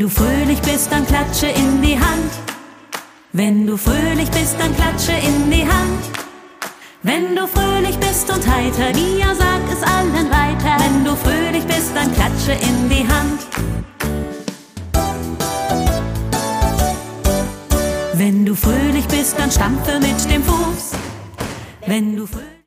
du fröhlich bist, dann klatsche in die Hand. Wenn du fröhlich bist, dann klatsche in die Hand. Wenn du fröhlich bist und heiter, ja, sag es allen weiter. Wenn du fröhlich bist, dann klatsche in die Hand. Wenn du fröhlich bist, dann stampfe mit dem Fuß. Wenn du fröhlich